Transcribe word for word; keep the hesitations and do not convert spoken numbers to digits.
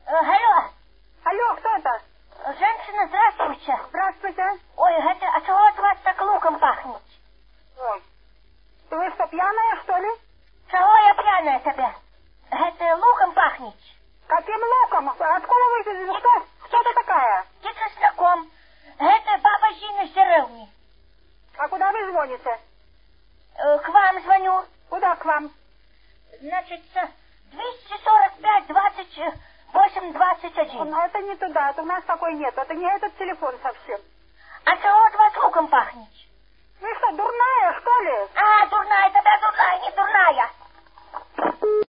Алло. Алло, кто это? Женщина, здравствуйте. Здравствуйте. Ой, это, а чего от вас так луком пахнет? Ой, вы что, пьяная, что ли? Чего я пьяная тебя? Это луком пахнет. Каким луком? Откуда вы? Что? Кто ты такая? Ты знаком. Это баба Зина с деревни. А куда вы звоните? К вам звоню. Куда к вам? Значит, двести сорок пять двадцать восемь двадцать один. Ну, это не туда, это у нас такой нет, это не этот телефон совсем. А чего от вас луком пахнет? Вы что, дурная, что ли? А, дурная, тогда дурная, не дурная.